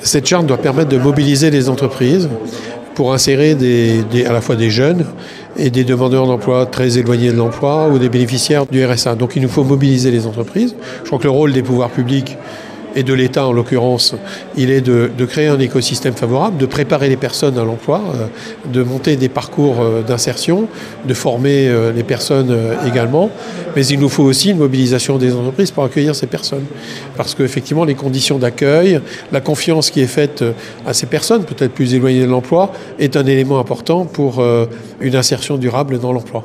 Cette charte doit permettre de mobiliser les entreprises pour insérer à la fois des jeunes et des demandeurs d'emploi très éloignés de l'emploi ou des bénéficiaires du RSA. Donc il nous faut mobiliser les entreprises. Je crois que le rôle des pouvoirs publics et de l'État en l'occurrence, il est de créer un écosystème favorable, de préparer les personnes à l'emploi, de monter des parcours d'insertion, de former les personnes également. Mais il nous faut aussi une mobilisation des entreprises pour accueillir ces personnes. Parce qu'effectivement, les conditions d'accueil, la confiance qui est faite à ces personnes, peut-être plus éloignées de l'emploi, est un élément important pour une insertion durable dans l'emploi.